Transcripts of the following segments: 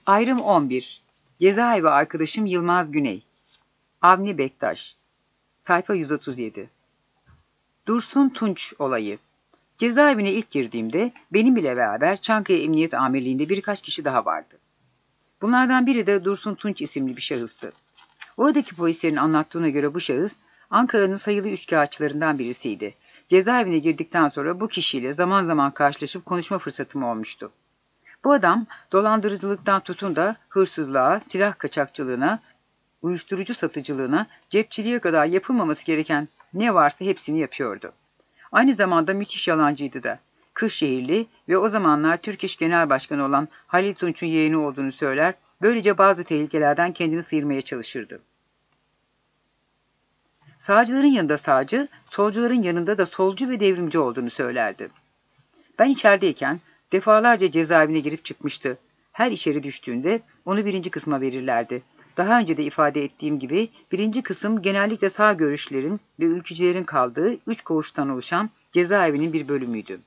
Ayrım 11. Cezaevi arkadaşım Yılmaz Güney. Avni Bektaş. Sayfa 137. Dursun Tunç olayı. Cezaevine ilk girdiğimde benimle beraber Çankaya Emniyet Amirliği'nde birkaç kişi daha vardı. Bunlardan biri de Dursun Tunç isimli bir şahıstı. Oradaki polislerin anlattığına göre bu şahıs Ankara'nın sayılı üçkağıtçılarından birisiydi. Cezaevine girdikten sonra bu kişiyle zaman zaman karşılaşıp konuşma fırsatım olmuştu. Bu adam dolandırıcılıktan tutun da hırsızlığa, silah kaçakçılığına, uyuşturucu satıcılığına, cepçiliğe kadar yapılmaması gereken ne varsa hepsini yapıyordu. Aynı zamanda müthiş yalancıydı da. Kırşehirli ve o zamanlar Türk İş Genel Başkanı olan Halil Tunç'un yeğeni olduğunu söyler, böylece bazı tehlikelerden kendini sıyırmaya çalışırdı. Sağcıların yanında sağcı, solcuların yanında da solcu ve devrimci olduğunu söylerdi. Ben içerideyken defalarca cezaevine girip çıkmıştı. Her içeri düştüğünde onu birinci kısma verirlerdi. Daha önce de ifade ettiğim gibi birinci kısım genellikle sağ görüşlerin ve ülkücülerin kaldığı 3 koğuştan oluşan cezaevinin bir bölümüydü.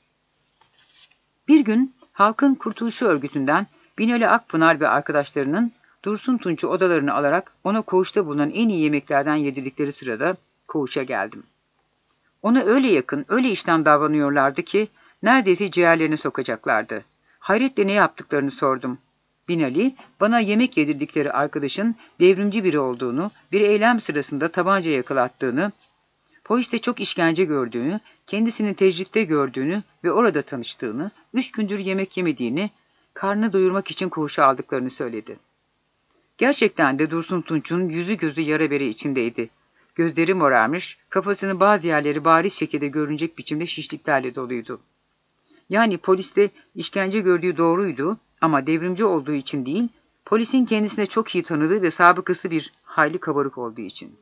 Bir gün Halkın Kurtuluşu Örgütü'nden Binali Akpınar ve arkadaşlarının Dursun Tunç'u odalarını alarak ona koğuşta bulunan en iyi yemeklerden yedirdikleri sırada koğuşa geldim. Ona öyle yakın, öyle işten davranıyorlardı ki neredeyse ciğerlerini sokacaklardı. Hayretle ne yaptıklarını sordum. Binali, bana yemek yedirdikleri arkadaşın devrimci biri olduğunu, bir eylem sırasında tabanca yakalattığını, poliste çok işkence gördüğünü, kendisini tecritte gördüğünü ve orada tanıştığını, 3 gündür yemek yemediğini, karnını doyurmak için koğuşa aldıklarını söyledi. Gerçekten de Dursun Tunç'un yüzü gözü yara bere içindeydi. Gözleri morarmış, kafasının bazı yerleri bariz şekilde görünecek biçimde şişliklerle doluydu. Yani poliste işkence gördüğü doğruydu ama devrimci olduğu için değil, polisin kendisine çok iyi tanıdığı ve sabıkası bir hayli kabarık olduğu için.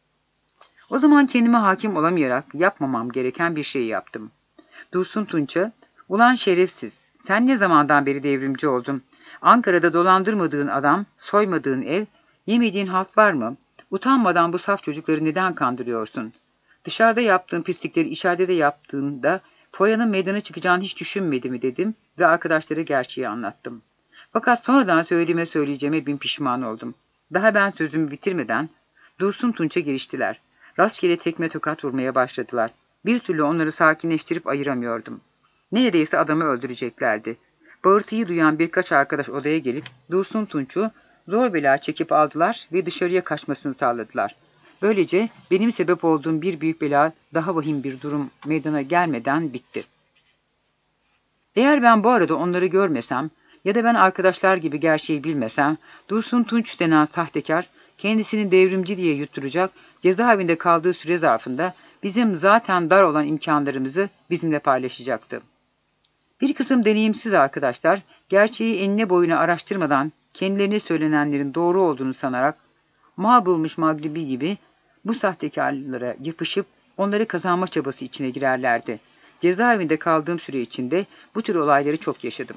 O zaman kendime hakim olamayarak yapmamam gereken bir şey yaptım. Dursun Tunç'a, "Ulan şerefsiz, sen ne zamandan beri devrimci oldun? Ankara'da dolandırmadığın adam, soymadığın ev, yemediğin halt var mı? Utanmadan bu saf çocukları neden kandırıyorsun? Dışarıda yaptığın pislikleri içeride de yaptığında foyanın meydana çıkacağını hiç düşünmedi mi?" dedim ve arkadaşlara gerçeği anlattım. Fakat sonradan söyleyeceğime bin pişman oldum. Daha ben sözümü bitirmeden Dursun Tunç'a giriştiler. Rastgele tekme tokat vurmaya başladılar. Bir türlü onları sakinleştirip ayıramıyordum. Neredeyse adamı öldüreceklerdi. Bağırtıyı duyan birkaç arkadaş odaya gelip Dursun Tunç'u zor bela çekip aldılar ve dışarıya kaçmasını sağladılar. Böylece benim sebep olduğum bir büyük bela, daha vahim bir durum meydana gelmeden bitti. Eğer ben bu arada onları görmesem ya da ben arkadaşlar gibi gerçeği bilmesem, Dursun Tunç denen sahtekar kendisini devrimci diye yutturacak, cezaevinde kaldığı süre zarfında bizim zaten dar olan imkanlarımızı bizimle paylaşacaktı. Bir kısım deneyimsiz arkadaşlar, gerçeği enine boyuna araştırmadan kendilerine söylenenlerin doğru olduğunu sanarak, mal bulmuş Magribi gibi bu sahtekarlara yapışıp onları kazanma çabası içine girerlerdi. Cezaevinde kaldığım süre içinde bu tür olayları çok yaşadım.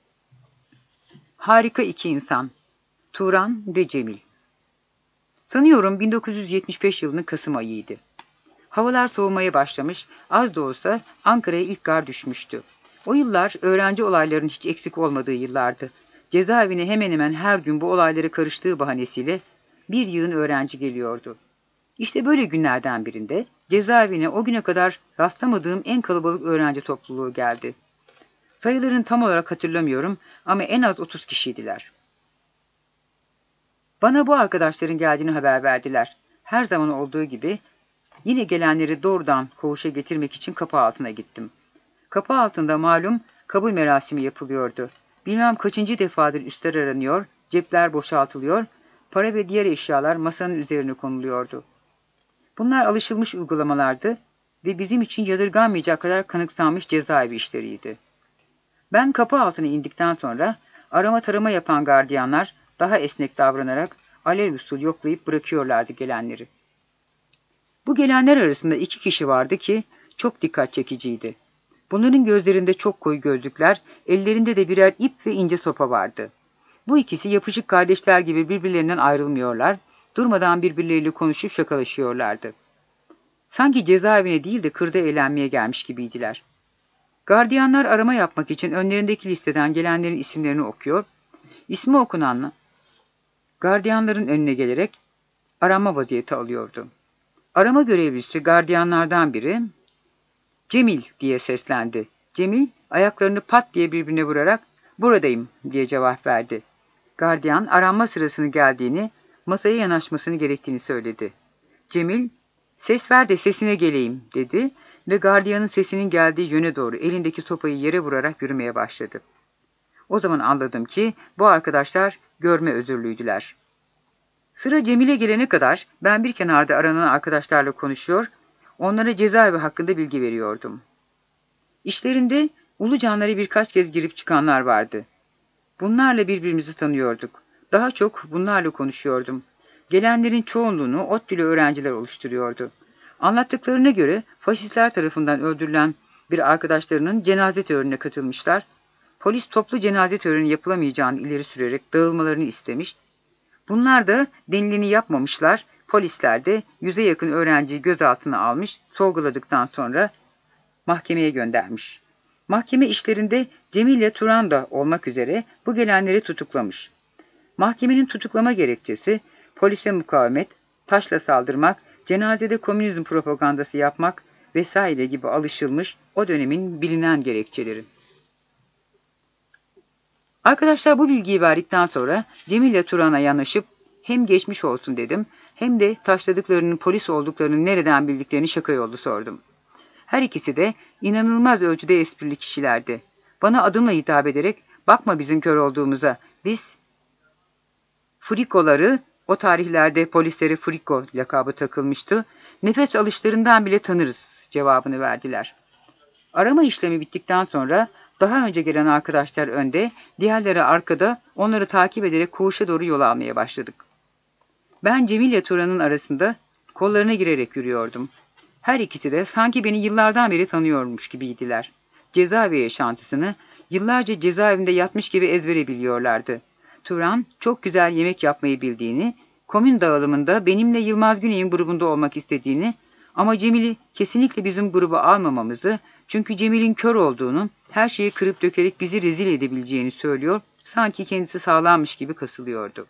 Harika iki insan. Turan ve Cemil. Sanıyorum 1975 yılının Kasım ayıydı. Havalar soğumaya başlamış, az da olsa Ankara'ya ilk gar düşmüştü. O yıllar öğrenci olaylarının hiç eksik olmadığı yıllardı. Cezaevine hemen hemen her gün bu olaylara karıştığı bahanesiyle bir yığın öğrenci geliyordu. İşte böyle günlerden birinde cezaevine o güne kadar rastlamadığım en kalabalık öğrenci topluluğu geldi. Sayılarını tam olarak hatırlamıyorum ama en az 30 kişiydiler. Bana bu arkadaşların geldiğini haber verdiler. Her zaman olduğu gibi yine gelenleri doğrudan koğuşa getirmek için kapı altına gittim. Kapı altında malum kabul merasimi yapılıyordu. Bilmem kaçıncı defadır üstler aranıyor, cepler boşaltılıyor, para ve diğer eşyalar masanın üzerine konuluyordu. Bunlar alışılmış uygulamalardı ve bizim için yadırganmayacak kadar kanıksanmış cezaevi işleriydi. Ben kapı altına indikten sonra arama tarama yapan gardiyanlar daha esnek davranarak alelüstul yoklayıp bırakıyorlardı gelenleri. Bu gelenler arasında 2 kişi vardı ki çok dikkat çekiciydi. Bunların gözlerinde çok koyu gözlükler, ellerinde de birer ip ve ince sopa vardı. Bu ikisi yapışık kardeşler gibi birbirlerinden ayrılmıyorlar, durmadan birbirleriyle konuşup şakalaşıyorlardı. Sanki cezaevine değil de kırda eğlenmeye gelmiş gibiydiler. Gardiyanlar arama yapmak için önlerindeki listeden gelenlerin isimlerini okuyor, İsmi okunanla gardiyanların önüne gelerek arama vaziyeti alıyordu. Arama görevlisi gardiyanlardan biri "Cemil" diye seslendi. Cemil ayaklarını pat diye birbirine vurarak "Buradayım" diye cevap verdi. Gardiyan aranma sırasını geldiğini, masaya yanaşmasını gerektiğini söyledi. Cemil "Ses ver de sesine geleyim" dedi ve gardiyanın sesinin geldiği yöne doğru elindeki sopayı yere vurarak yürümeye başladı. O zaman anladım ki bu arkadaşlar görme özürlüydüler. Sıra Cemil'e gelene kadar ben bir kenarda aranan arkadaşlarla konuşuyor, onlara cezaevi hakkında bilgi veriyordum. İşlerinde Ulucanlara birkaç kez girip çıkanlar vardı. Bunlarla birbirimizi tanıyorduk. Daha çok bunlarla konuşuyordum. Gelenlerin çoğunluğunu ODTÜ'lü öğrenciler oluşturuyordu. Anlattıklarına göre faşistler tarafından öldürülen bir arkadaşlarının cenaze törenine katılmışlar. Polis toplu cenaze töreni yapılamayacağını ileri sürerek dağılmalarını istemiş. Bunlar da denileni yapmamışlar. Polisler de 100'e yakın öğrenciyi gözaltına almış, sorguladıktan sonra mahkemeye göndermiş. Mahkeme işlerinde Cemil ile Turan da olmak üzere bu gelenleri tutuklamış. Mahkemenin tutuklama gerekçesi polise mukavemet, taşla saldırmak, cenazede komünizm propagandası yapmak vesaire gibi alışılmış o dönemin bilinen gerekçeleri. Arkadaşlar bu bilgiyi verdikten sonra Cemil ile Turan'a yanaşıp hem geçmiş olsun dedim hem de taşladıklarının polis olduklarını nereden bildiklerini şaka yollu sordum. Her ikisi de inanılmaz ölçüde esprili kişilerdi. Bana adımla hitap ederek bakma bizim kör olduğumuza, biz frikoları, o tarihlerde polislere friko lakabı takılmıştı, nefes alışlarından bile tanırız cevabını verdiler. Arama işlemi bittikten sonra daha önce gelen arkadaşlar önde, diğerleri arkada onları takip ederek koğuşa doğru yol almaya başladık. Ben Cemil ile Turan'ın arasında kollarına girerek yürüyordum. Her ikisi de sanki beni yıllardan beri tanıyormuş gibiydiler. Cezaevi yaşantısını yıllarca cezaevinde yatmış gibi ezbere biliyorlardı. Turan çok güzel yemek yapmayı bildiğini, komün dağılımında benimle Yılmaz Güney'in grubunda olmak istediğini ama Cemil'i kesinlikle bizim gruba almamamızı, çünkü Cemil'in kör olduğunu, her şeyi kırıp dökerek bizi rezil edebileceğini söylüyor, sanki kendisi sağlammış gibi kasılıyordu.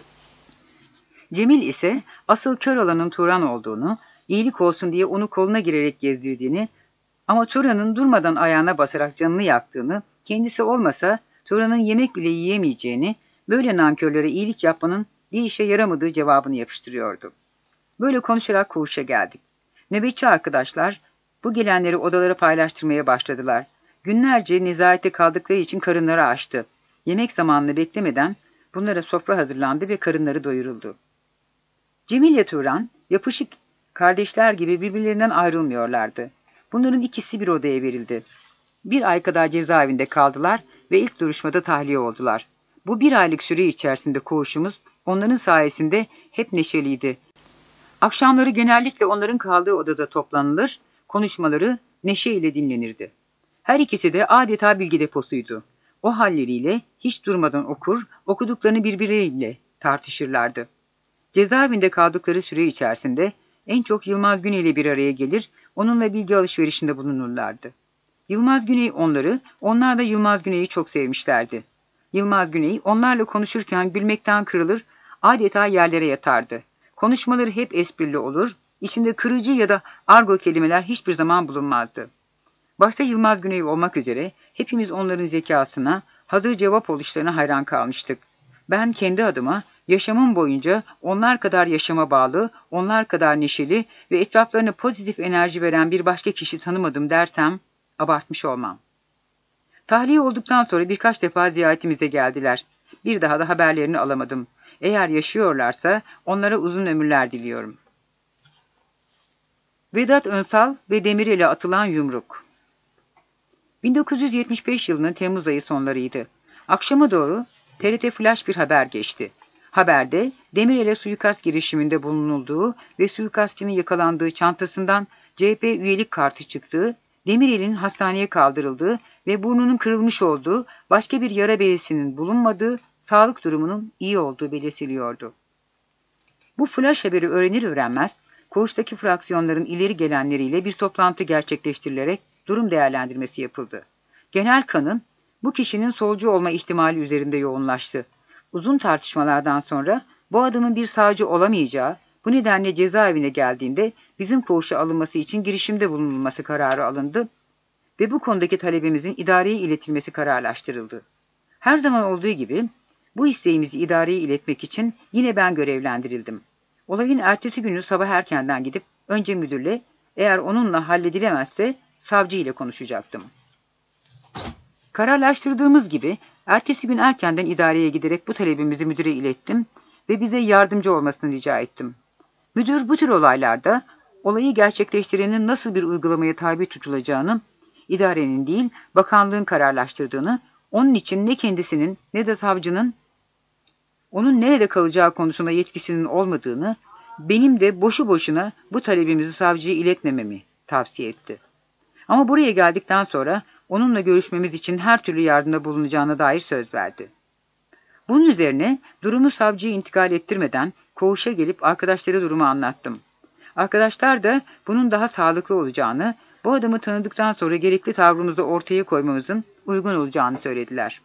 Cemil ise asıl kör olanın Turan olduğunu, iyilik olsun diye onu koluna girerek gezdirdiğini ama Turan'ın durmadan ayağına basarak canını yaktığını, kendisi olmasa Turan'ın yemek bile yiyemeyeceğini, böyle nankörlere iyilik yapmanın bir işe yaramadığı cevabını yapıştırıyordu. Böyle konuşarak koğuşa geldik. Nöbetçi arkadaşlar bu gelenleri odalara paylaştırmaya başladılar. Günlerce nezarette kaldıkları için karınları açtı. Yemek zamanını beklemeden bunlara sofra hazırlandı ve karınları doyuruldu. Cemil ile Turan yapışık kardeşler gibi birbirlerinden ayrılmıyorlardı. Bunların ikisi bir odaya verildi. Bir ay kadar cezaevinde kaldılar ve ilk duruşmada tahliye oldular. Bu bir aylık süre içerisinde koğuşumuz onların sayesinde hep neşeliydi. Akşamları genellikle onların kaldığı odada toplanılır, konuşmaları neşeyle dinlenirdi. Her ikisi de adeta bilgi deposuydu. O halleriyle hiç durmadan okur, okuduklarını birbirleriyle tartışırlardı. Cezaevinde kaldıkları süre içerisinde en çok Yılmaz Güney ile bir araya gelir, onunla bilgi alışverişinde bulunurlardı. Yılmaz Güney onları, onlar da Yılmaz Güney'i çok sevmişlerdi. Yılmaz Güney onlarla konuşurken gülmekten kırılır, adeta yerlere yatardı. Konuşmaları hep esprili olur, içinde kırıcı ya da argo kelimeler hiçbir zaman bulunmazdı. Başta Yılmaz Güney olmak üzere hepimiz onların zekasına, hazır cevap oluşlarına hayran kalmıştık. Ben kendi adıma yaşamım boyunca onlar kadar yaşama bağlı, onlar kadar neşeli ve etraflarına pozitif enerji veren bir başka kişi tanımadım dersem abartmış olmam. Tahliye olduktan sonra birkaç defa ziyaretimize geldiler. Bir daha da haberlerini alamadım. Eğer yaşıyorlarsa onlara uzun ömürler diliyorum. Vedat Önsal ve Demirel'e atılan yumruk. 1975 yılının Temmuz ayı sonlarıydı. Akşama doğru TRT Flash bir haber geçti. Haberde Demirel'e suikast girişiminde bulunulduğu ve suikastçının yakalandığı çantasından CHP üyelik kartı çıktığı, Demirel'in hastaneye kaldırıldığı ve burnunun kırılmış olduğu, başka bir yara bezinin bulunmadığı, sağlık durumunun iyi olduğu belirtiliyordu. Bu flash haberi öğrenir öğrenmez, koğuştaki fraksiyonların ileri gelenleriyle bir toplantı gerçekleştirilerek durum değerlendirmesi yapıldı. Genel kanın bu kişinin solcu olma ihtimali üzerinde yoğunlaştı. Uzun tartışmalardan sonra bu adamın bir savcı olamayacağı, bu nedenle cezaevine geldiğinde bizim koğuşa alınması için girişimde bulunulması kararı alındı ve bu konudaki talebimizin idareye iletilmesi kararlaştırıldı. Her zaman olduğu gibi bu isteğimizi idareye iletmek için yine ben görevlendirildim. Olayın ertesi günü sabah erkenden gidip önce müdürle, eğer onunla halledilemezse savcı ile konuşacaktım. Kararlaştırdığımız gibi ertesi gün erkenden idareye giderek bu talebimizi müdüre ilettim ve bize yardımcı olmasını rica ettim. Müdür bu tür olaylarda olayı gerçekleştirenin nasıl bir uygulamaya tabi tutulacağını, idarenin değil bakanlığın kararlaştırdığını, onun için ne kendisinin ne de savcının onun nerede kalacağı konusunda yetkisinin olmadığını, benim de boşu boşuna bu talebimizi savcıya iletmememi tavsiye etti. Ama buraya geldikten sonra onunla görüşmemiz için her türlü yardımda bulunacağına dair söz verdi. Bunun üzerine durumu savcıya intikal ettirmeden koğuşa gelip arkadaşlara durumu anlattım. Arkadaşlar da bunun daha sağlıklı olacağını, bu adamı tanıdıktan sonra gerekli tavrımızı ortaya koymamızın uygun olacağını söylediler.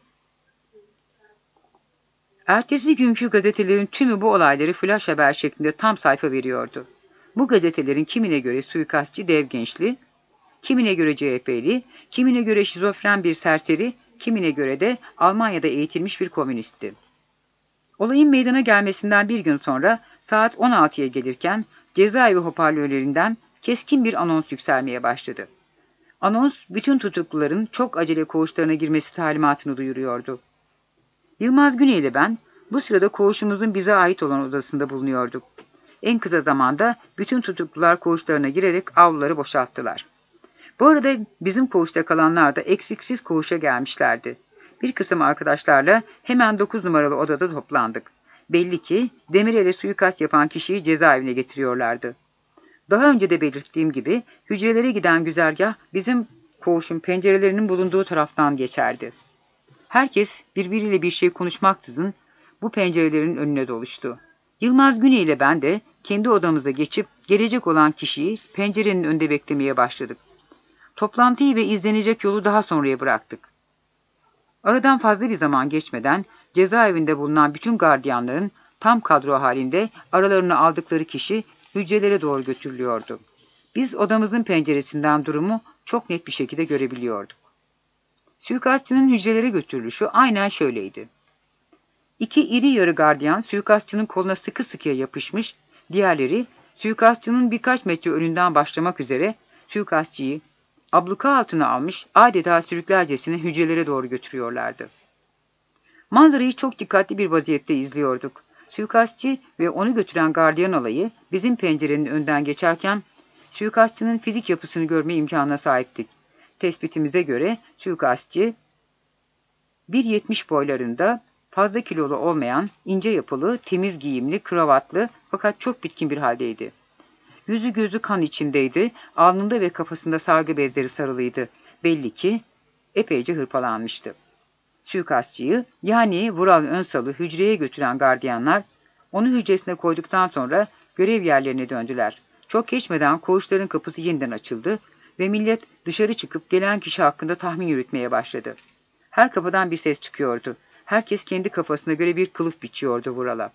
Ertesi günkü gazetelerin tümü bu olayları flash haber şeklinde tam sayfa veriyordu. Bu gazetelerin kimine göre suikastçı dev gençli, kimine göre CHP'li, kimine göre şizofren bir serseri, kimine göre de Almanya'da eğitilmiş bir komünistti. Olayın meydana gelmesinden bir gün sonra saat 16'ya gelirken cezaevi hoparlörlerinden keskin bir anons yükselmeye başladı. Anons bütün tutukluların çok acele koğuşlarına girmesi talimatını duyuruyordu. Yılmaz Güney ile ben bu sırada koğuşumuzun bize ait olan odasında bulunuyorduk. En kısa zamanda bütün tutuklular koğuşlarına girerek avluları boşalttılar. Bu arada bizim koğuşta kalanlar da eksiksiz koğuşa gelmişlerdi. Bir kısım arkadaşlarla hemen 9 numaralı odada toplandık. Belli ki Demirel'e suikast yapan kişiyi cezaevine getiriyorlardı. Daha önce de belirttiğim gibi hücrelere giden güzergah bizim koğuşun pencerelerinin bulunduğu taraftan geçerdi. Herkes birbiriyle bir şey konuşmaksızın bu pencerelerin önüne doluştu. Yılmaz Güney ile ben de kendi odamıza geçip gelecek olan kişiyi pencerenin önünde beklemeye başladık. Toplantıyı ve izlenecek yolu daha sonraya bıraktık. Aradan fazla bir zaman geçmeden cezaevinde bulunan bütün gardiyanların tam kadro halinde aralarına aldıkları kişi hücrelere doğru götürülüyordu. Biz odamızın penceresinden durumu çok net bir şekilde görebiliyorduk. Suikastçının hücrelere götürülüşü aynen şöyleydi. 2 iri yarı gardiyan suikastçının koluna sıkı sıkıya yapışmış, diğerleri suikastçının birkaç metre önünden başlamak üzere suikastçıyı abluka altına almış, adeta sürüklercesine hücrelere doğru götürüyorlardı. Manzarayı çok dikkatli bir vaziyette izliyorduk. Suikastçı ve onu götüren gardiyan alayı bizim pencerenin önden geçerken suikastçının fizik yapısını görme imkanına sahiptik. Tespitimize göre suikastçı 1,70 boylarında, fazla kilolu olmayan, ince yapılı, temiz giyimli, kravatlı fakat çok bitkin bir haldeydi. Yüzü gözü kan içindeydi, alnında ve kafasında sargı bezleri sarılıydı. Belli ki epeyce hırpalanmıştı. Suikastçıyı, yani Vural Önsal'ı hücreye götüren gardiyanlar, onu hücresine koyduktan sonra görev yerlerine döndüler. Çok geçmeden koğuşların kapısı yeniden açıldı ve millet dışarı çıkıp gelen kişi hakkında tahmin yürütmeye başladı. Her kapıdan bir ses çıkıyordu. Herkes kendi kafasına göre bir kılıf biçiyordu Vural'a.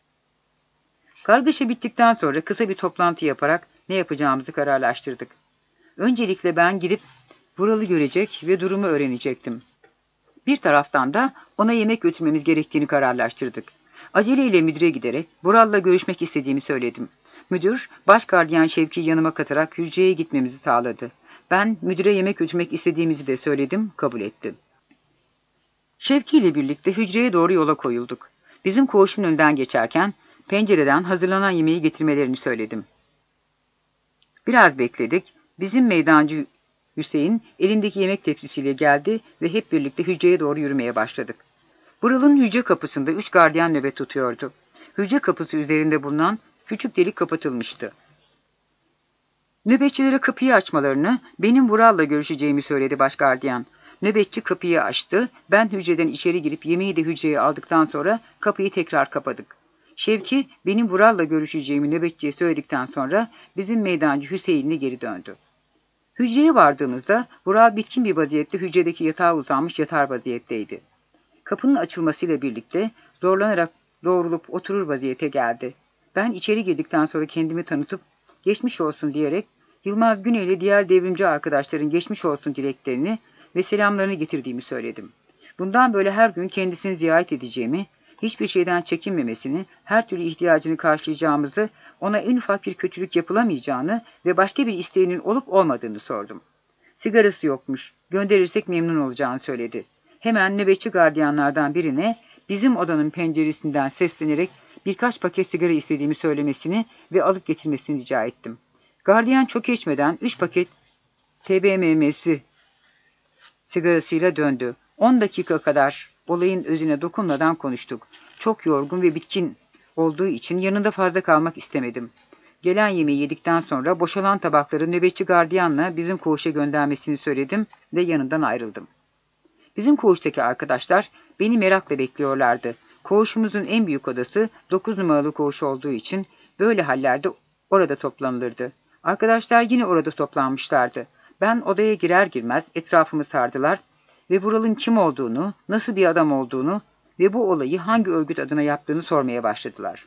Kargaşa bittikten sonra kısa bir toplantı yaparak ne yapacağımızı kararlaştırdık. Öncelikle ben gidip Vural'ı görecek ve durumu öğrenecektim. Bir taraftan da ona yemek götürmemiz gerektiğini kararlaştırdık. Aceleyle müdüre giderek Vural'la görüşmek istediğimi söyledim. Müdür, baş gardiyan Şevki'yi yanıma katarak hücreye gitmemizi sağladı. Ben müdüre yemek götürmek istediğimizi de söyledim, kabul etti. Şevki ile birlikte hücreye doğru yola koyulduk. Bizim koğuşun önünden geçerken pencereden hazırlanan yemeği getirmelerini söyledim. Biraz bekledik. Bizim meydancı Hüseyin elindeki yemek tepsisiyle geldi ve hep birlikte hücreye doğru yürümeye başladık. Vural'ın hücre kapısında 3 gardiyan nöbet tutuyordu. Hücre kapısı üzerinde bulunan küçük delik kapatılmıştı. Nöbetçilere kapıyı açmalarını, benim Vural'la görüşeceğimi söyledi baş gardiyan. Nöbetçi kapıyı açtı, ben hücreden içeri girip yemeği de hücreye aldıktan sonra kapıyı tekrar kapadık. Şevki, benim Vural'la görüşeceğimi nöbetçiye söyledikten sonra bizim meydancı Hüseyin'le geri döndü. Hücreye vardığımızda Vural bitkin bir vaziyette hücredeki yatağa uzanmış yatar vaziyetteydi. Kapının açılmasıyla birlikte zorlanarak doğrulup oturur vaziyete geldi. Ben içeri girdikten sonra kendimi tanıtıp geçmiş olsun diyerek Yılmaz Güney ile diğer devrimci arkadaşların geçmiş olsun dileklerini ve selamlarını getirdiğimi söyledim. Bundan böyle her gün kendisini ziyaret edeceğimi, hiçbir şeyden çekinmemesini, her türlü ihtiyacını karşılayacağımızı, ona en ufak bir kötülük yapılamayacağını ve başka bir isteğinin olup olmadığını sordum. Sigarası yokmuş, gönderirsek memnun olacağını söyledi. Hemen nöbetçi gardiyanlardan birine bizim odanın penceresinden seslenerek birkaç paket sigara istediğimi söylemesini ve alıp getirmesini rica ettim. Gardiyan çok geçmeden 3 paket TBMM'si sigarasıyla döndü. 10 dakika kadar olayın özüne dokunmadan konuştuk. Çok yorgun ve bitkin olduğu için yanında fazla kalmak istemedim. Gelen yemeği yedikten sonra boşalan tabakları nöbetçi gardiyanla bizim koğuşa göndermesini söyledim ve yanından ayrıldım. Bizim koğuştaki arkadaşlar beni merakla bekliyorlardı. Koğuşumuzun en büyük odası 9 numaralı koğuş olduğu için böyle hallerde orada toplanılırdı. Arkadaşlar yine orada toplanmışlardı. Ben odaya girer girmez etrafımı sardılar ve Vural'ın kim olduğunu, nasıl bir adam olduğunu ve bu olayı hangi örgüt adına yaptığını sormaya başladılar.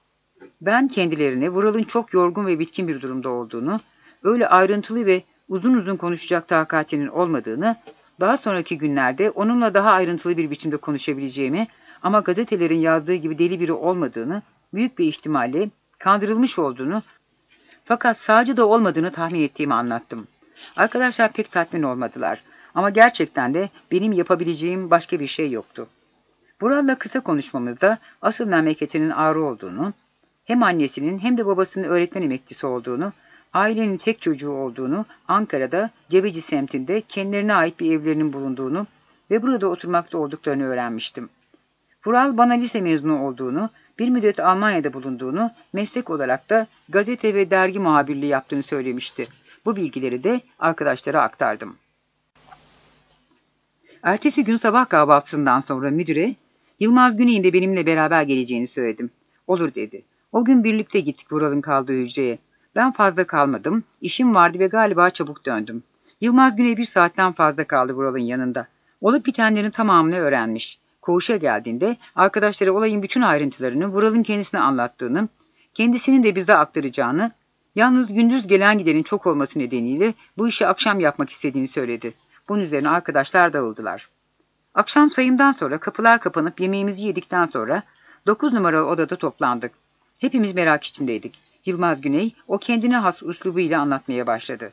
Ben kendilerine Vural'ın çok yorgun ve bitkin bir durumda olduğunu, öyle ayrıntılı ve uzun uzun konuşacak takatinin olmadığını, daha sonraki günlerde onunla daha ayrıntılı bir biçimde konuşabileceğimi ama gazetelerin yazdığı gibi deli biri olmadığını, büyük bir ihtimalle kandırılmış olduğunu fakat sağcı da olmadığını tahmin ettiğimi anlattım. Arkadaşlar pek tatmin olmadılar ama gerçekten de benim yapabileceğim başka bir şey yoktu. Vural'la kısa konuşmamızda asıl memleketinin Ağrı olduğunu, hem annesinin hem de babasının öğretmen emeklisi olduğunu, ailenin tek çocuğu olduğunu, Ankara'da Cebeci semtinde kendilerine ait bir evlerinin bulunduğunu ve burada oturmakta olduklarını öğrenmiştim. Vural bana lise mezunu olduğunu, bir müddet Almanya'da bulunduğunu, meslek olarak da gazete ve dergi muhabirliği yaptığını söylemişti. Bu bilgileri de arkadaşlara aktardım. Ertesi gün sabah kahvaltısından sonra müdüre, Yılmaz Güney'in de benimle beraber geleceğini söyledim. Olur dedi. O gün birlikte gittik Vural'ın kaldığı hücreye. Ben fazla kalmadım, işim vardı ve galiba çabuk döndüm. Yılmaz Güney 1 saatten fazla kaldı Vural'ın yanında. Olup bitenlerin tamamını öğrenmiş. Koğuşa geldiğinde arkadaşlara olayın bütün ayrıntılarını Vural'ın kendisine anlattığını, kendisinin de bize aktaracağını, yalnız gündüz gelen gidenin çok olması nedeniyle bu işi akşam yapmak istediğini söyledi. Bunun üzerine arkadaşlar dağıldılar. Akşam sayımdan sonra kapılar kapanıp yemeğimizi yedikten sonra 9 numaralı odada toplandık. Hepimiz merak içindeydik. Yılmaz Güney o kendine has üslubuyla anlatmaya başladı.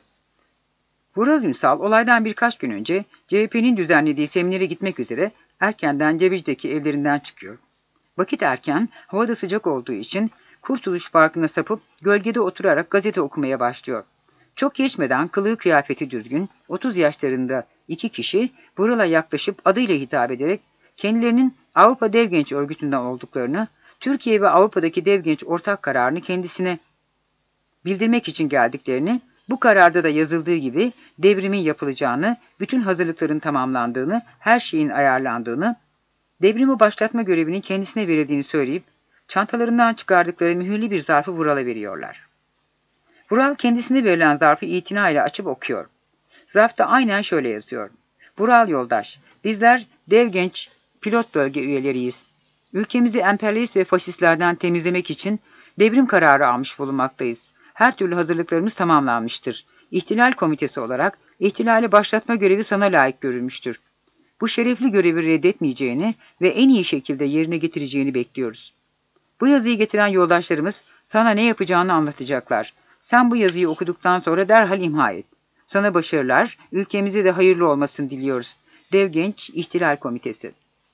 Vural Ünsal olaydan birkaç gün önce CHP'nin düzenlediği seminere gitmek üzere erkenden Cebeci'deki evlerinden çıkıyor. Vakit erken, havada sıcak olduğu için Kurtuluş Parkı'na sapıp gölgede oturarak gazete okumaya başlıyor. Çok geçmeden kılığı kıyafeti düzgün, 30 yaşlarında 2 kişi Vural'a yaklaşıp adıyla hitap ederek kendilerinin Avrupa Dev Genç Örgütü'nden olduklarını, Türkiye ve Avrupa'daki Dev Genç ortak kararını kendisine bildirmek için geldiklerini, bu kararda da yazıldığı gibi devrimin yapılacağını, bütün hazırlıkların tamamlandığını, her şeyin ayarlandığını, devrimi başlatma görevinin kendisine verildiğini söyleyip, çantalarından çıkardıkları mühürlü bir zarfı Vural'a veriyorlar. Vural kendisine verilen zarfı itinayla açıp okuyor. Zarfta aynen şöyle yazıyor. Vural yoldaş, bizler Dev Genç pilot bölge üyeleriyiz. Ülkemizi emperyalist ve faşistlerden temizlemek için devrim kararı almış bulunmaktayız. Her türlü hazırlıklarımız tamamlanmıştır. İhtilal komitesi olarak ihtilali başlatma görevi sana layık görülmüştür. Bu şerefli görevi reddetmeyeceğini ve en iyi şekilde yerine getireceğini bekliyoruz. Bu yazıyı getiren yoldaşlarımız sana ne yapacağını anlatacaklar. Sen bu yazıyı okuduktan sonra derhal imha et. Sana başarılar, ülkemize de hayırlı olmasını diliyoruz. Dev Genç İhtilal Komitesi.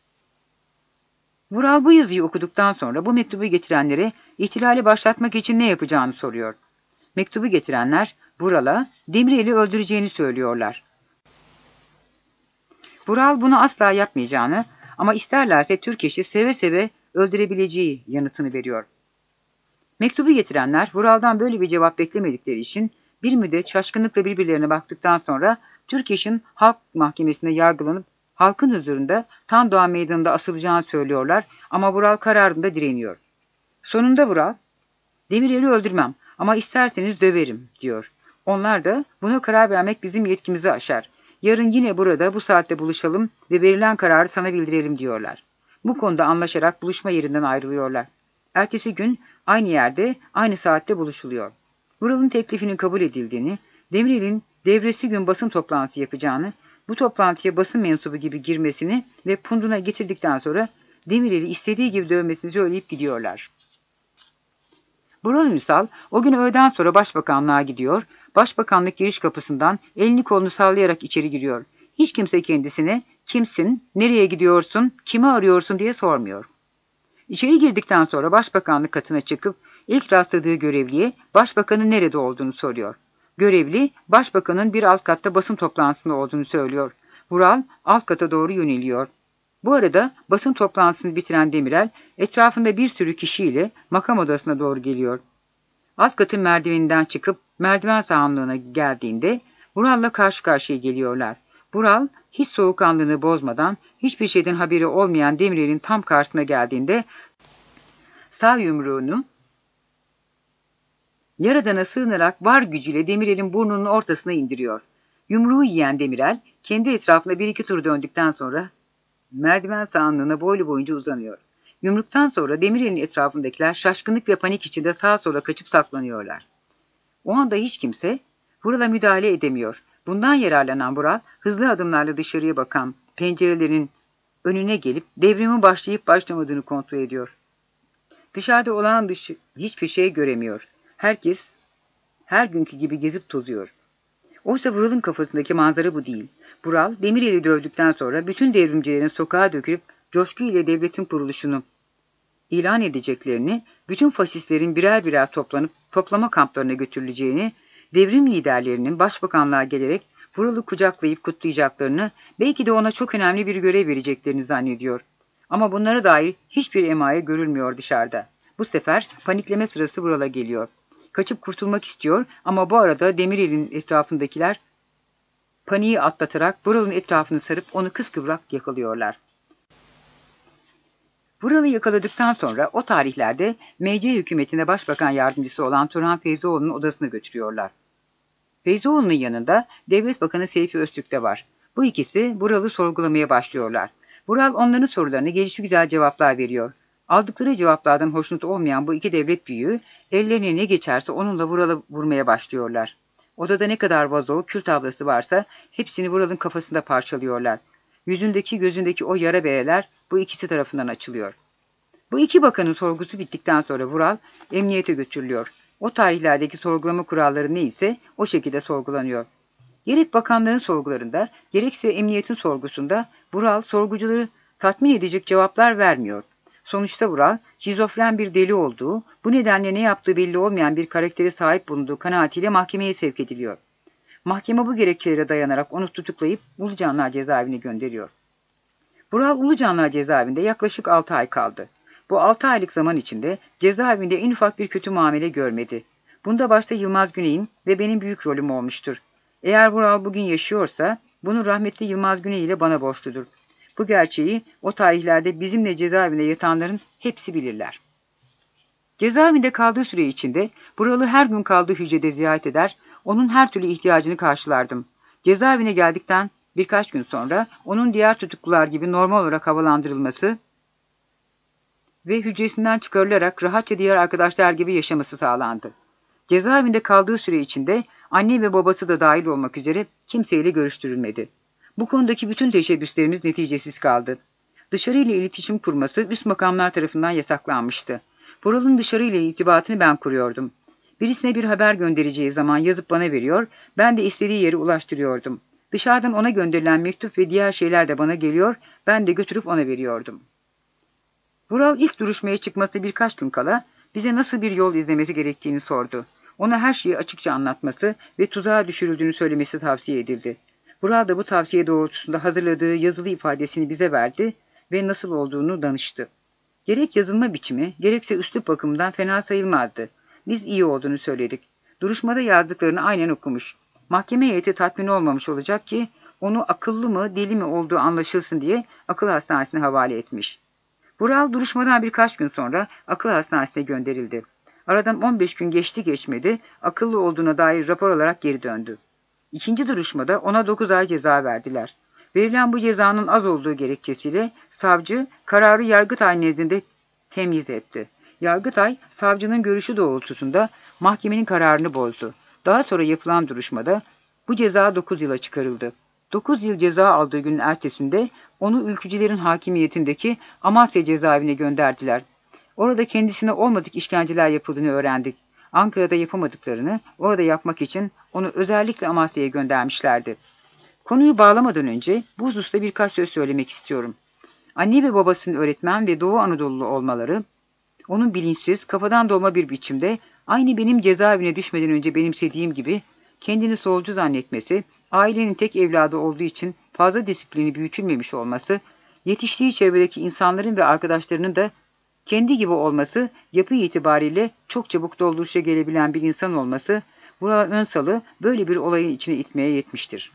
Vural bu yazıyı okuduktan sonra bu mektubu getirenlere ihtilali başlatmak için ne yapacağını soruyor. Mektubu getirenler Vural'a Demirel'i öldüreceğini söylüyorlar. Vural bunu asla yapmayacağını ama isterlerse Türkeş'i seve seve öldürebileceği yanıtını veriyor. Mektubu getirenler Vural'dan böyle bir cevap beklemedikleri için bir müddet şaşkınlıkla birbirlerine baktıktan sonra Türkeş'in halk mahkemesinde yargılanıp halkın huzurunda Tan Doğan Meydanı'nda asılacağını söylüyorlar ama Vural kararında direniyor. Sonunda Vural, Demirel'i öldürmem ama isterseniz döverim diyor. Onlar da buna karar vermek bizim yetkimizi aşar. Yarın yine burada bu saatte buluşalım ve verilen kararı sana bildirelim diyorlar. Bu konuda anlaşarak buluşma yerinden ayrılıyorlar. Ertesi gün aynı yerde, aynı saatte buluşuluyor. Vural'ın teklifinin kabul edildiğini, Demirel'in devresi gün basın toplantısı yapacağını, bu toplantıya basın mensubu gibi girmesini ve punduna getirdikten sonra Demirel'i istediği gibi dövmesini söyleyip gidiyorlar. Vural Ünsal o gün öğleden sonra başbakanlığa gidiyor, başbakanlık giriş kapısından elini kolunu sallayarak içeri giriyor. Hiç kimse kendisine kimsin, nereye gidiyorsun, kimi arıyorsun diye sormuyor. İçeri girdikten sonra başbakanlık katına çıkıp ilk rastladığı görevliye başbakanın nerede olduğunu soruyor. Görevli başbakanın bir alt katta basın toplantısında olduğunu söylüyor. Vural alt kata doğru yöneliyor. Bu arada basın toplantısını bitiren Demirel etrafında bir sürü kişiyle makam odasına doğru geliyor. Alt katın merdiveninden çıkıp merdiven sahanlığına geldiğinde Vural'la karşı karşıya geliyorlar. Vural hiç soğukkanlılığını bozmadan hiçbir şeyden haberi olmayan Demirel'in tam karşısına geldiğinde sağ yumruğunu Yaradan'a sığınarak var gücüyle Demirel'in burnunun ortasına indiriyor. Yumruğu yiyen Demirel kendi etrafına bir iki tur döndükten sonra merdiven sahanlığına boylu boyunca uzanıyor. Yumruktan sonra Demirel'in etrafındakiler şaşkınlık ve panik içinde sağa sola kaçıp saklanıyorlar. O anda hiç kimse Vural'a müdahale edemiyor. Bundan yararlanan Vural hızlı adımlarla dışarıya bakan pencerelerin önüne gelip devrimin başlayıp başlamadığını kontrol ediyor. Dışarıda olan hiçbir şey göremiyor. Herkes her günkü gibi gezip tozuyor. Oysa Vural'ın kafasındaki manzara bu değil. Vural, Demirel'i dövdükten sonra bütün devrimcilerin sokağa dökülüp coşku ile devletin kuruluşunu ilan edeceklerini, bütün faşistlerin birer birer toplanıp toplama kamplarına götürüleceğini, devrim liderlerinin başbakanlığa gelerek Vural'ı kucaklayıp kutlayacaklarını, belki de ona çok önemli bir görev vereceklerini zannediyor. Ama bunlara dair hiçbir emaye görülmüyor dışarıda. Bu sefer panikleme sırası Vural'a geliyor. Kaçıp kurtulmak istiyor ama bu arada Demirel'in etrafındakiler paniği atlatarak Vural'ın etrafını sarıp onu kıskıvrak yakalıyorlar. Vural'ı yakaladıktan sonra o tarihlerde MC hükümetinde başbakan yardımcısı olan Turhan Feyzioğlu'nun odasına götürüyorlar. Feyzioğlu'nun yanında Devlet Bakanı Seyfi Öztürk de var. Bu ikisi Vural'ı sorgulamaya başlıyorlar. Vural onların sorularına gelişigüzel cevaplar veriyor. Aldıkları cevaplardan hoşnut olmayan bu iki devlet büyüğü ellerine ne geçerse onunla Vural'ı vurmaya başlıyorlar. Odada ne kadar vazo, kül tablası varsa hepsini Vural'ın kafasında parçalıyorlar. Yüzündeki gözündeki o yara bereler bu ikisi tarafından açılıyor. Bu iki bakanın sorgusu bittikten sonra Vural emniyete götürülüyor. O tarihlerdeki sorgulama kuralları neyse o şekilde sorgulanıyor. Gerek bakanların sorgularında, gerekse emniyetin sorgusunda Vural sorgucuları tatmin edecek cevaplar vermiyor. Sonuçta Vural, şizofren bir deli olduğu, bu nedenle ne yaptığı belli olmayan bir karaktere sahip bulunduğu kanaatiyle mahkemeye sevk ediliyor. Mahkeme bu gerekçelere dayanarak onu tutuklayıp Ulucanlar cezaevine gönderiyor. Vural Ulucanlar cezaevinde yaklaşık 6 ay kaldı. Bu 6 aylık zaman içinde cezaevinde en ufak bir kötü muamele görmedi. Bunda başta Yılmaz Güney'in ve benim büyük rolüm olmuştur. Eğer Vural bugün yaşıyorsa bunu rahmetli Yılmaz Güney ile bana borçludur. Bu gerçeği o tarihlerde bizimle cezaevinde yatanların hepsi bilirler. Cezaevinde kaldığı süre içinde Vural'ı her gün kaldığı hücrede ziyaret eder, onun her türlü ihtiyacını karşılardım. Cezaevine geldikten birkaç gün sonra onun diğer tutuklular gibi normal olarak havalandırılması ve hücresinden çıkarılarak rahatça diğer arkadaşlar gibi yaşaması sağlandı. Cezaevinde kaldığı süre içinde anne ve babası da dahil olmak üzere kimseyle görüştürülmedi. Bu konudaki bütün teşebbüslerimiz neticesiz kaldı. Dışarıyla iletişim kurması üst makamlar tarafından yasaklanmıştı. Vural'ın dışarıyla irtibatını ben kuruyordum. Birisine bir haber göndereceği zaman yazıp bana veriyor, ben de istediği yere ulaştırıyordum. Dışarıdan ona gönderilen mektup ve diğer şeyler de bana geliyor, ben de götürüp ona veriyordum. Vural ilk duruşmaya çıkması birkaç gün kala bize nasıl bir yol izlemesi gerektiğini sordu. Ona her şeyi açıkça anlatması ve tuzağa düşürüldüğünü söylemesi tavsiye edildi. Vural da bu tavsiye doğrultusunda hazırladığı yazılı ifadesini bize verdi ve nasıl olduğunu danıştı. Gerek yazılma biçimi, gerekse üslup bakımından fena sayılmazdı. Biz iyi olduğunu söyledik. Duruşmada yazdıklarını aynen okumuş. Mahkeme heyeti tatmin olmamış olacak ki onu akıllı mı deli mi olduğu anlaşılsın diye akıl hastanesine havale etmiş. Vural duruşmadan birkaç gün sonra akıl hastanesine gönderildi. Aradan 15 gün geçti geçmedi, akıllı olduğuna dair rapor olarak geri döndü. İkinci duruşmada ona 9 ay ceza verdiler. Verilen bu cezanın az olduğu gerekçesiyle savcı kararı Yargıtay nezdinde temyiz etti. Yargıtay, savcının görüşü doğrultusunda mahkemenin kararını bozdu. Daha sonra yapılan duruşmada bu ceza 9 yıla çıkarıldı. 9 yıl ceza aldığı günün ertesinde onu ülkücülerin hakimiyetindeki Amasya cezaevine gönderdiler. Orada kendisine olmadık işkenceler yapıldığını öğrendik. Ankara'da yapamadıklarını orada yapmak için onu özellikle Amasya'ya göndermişlerdi. Konuyu bağlamadan önce bu hususta birkaç söz söylemek istiyorum. Anne ve babasının öğretmen ve Doğu Anadolu'lu olmaları, onun bilinçsiz, kafadan dolma bir biçimde aynı benim cezaevine düşmeden önce benimsediğim gibi kendini solcu zannetmesi, ailenin tek evladı olduğu için fazla disiplini büyütülmemiş olması, yetiştiği çevredeki insanların ve arkadaşlarının da kendi gibi olması, yapı itibariyle çok çabuk dolduruşa gelebilen bir insan olması, Vural Önsal'ı böyle bir olayın içine itmeye yetmiştir.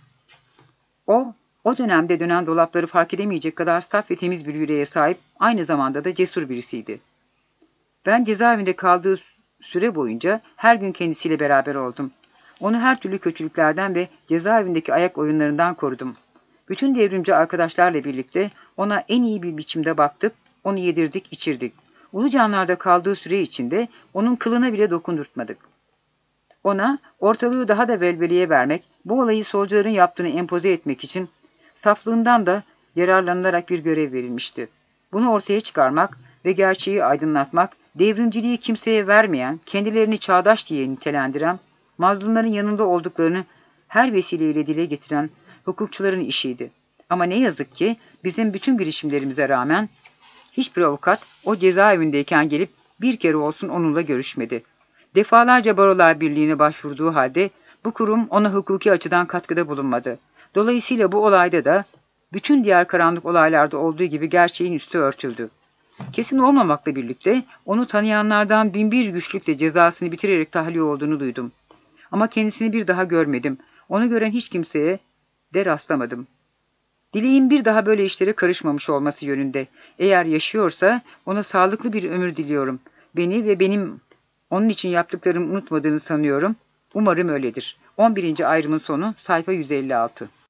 O dönemde dönen dolapları fark edemeyecek kadar saf ve temiz bir yüreğe sahip, aynı zamanda da cesur birisiydi. Ben cezaevinde kaldığı süre boyunca her gün kendisiyle beraber oldum. Onu her türlü kötülüklerden ve cezaevindeki ayak oyunlarından korudum. Bütün devrimci arkadaşlarla birlikte ona en iyi bir biçimde baktık, onu yedirdik, içirdik. Ulucanlar'da kaldığı süre içinde onun kılına bile dokundurtmadık. Ona ortalığı daha da velveleye vermek, bu olayı solcuların yaptığını empoze etmek için saflığından da yararlanılarak bir görev verilmişti. Bunu ortaya çıkarmak ve gerçeği aydınlatmak, devrimciliği kimseye vermeyen, kendilerini çağdaş diye nitelendiren, mazlumların yanında olduklarını her vesileyle dile getiren hukukçuların işiydi. Ama ne yazık ki bizim bütün girişimlerimize rağmen hiçbir avukat o cezaevindeyken gelip bir kere olsun onunla görüşmedi. Defalarca Barolar Birliği'ne başvurduğu halde bu kurum ona hukuki açıdan katkıda bulunmadı. Dolayısıyla bu olayda da bütün diğer karanlık olaylarda olduğu gibi gerçeğin üstü örtüldü. Kesin olmamakla birlikte onu tanıyanlardan binbir güçlükle cezasını bitirerek tahliye olduğunu duydum. Ama kendisini bir daha görmedim. Onu gören hiç kimseye de rastlamadım. Dileğim bir daha böyle işlere karışmamış olması yönünde. Eğer yaşıyorsa ona sağlıklı bir ömür diliyorum. Beni ve benim onun için yaptıklarımı unutmadığını sanıyorum. Umarım öyledir. 11. ayrımın sonu sayfa 156.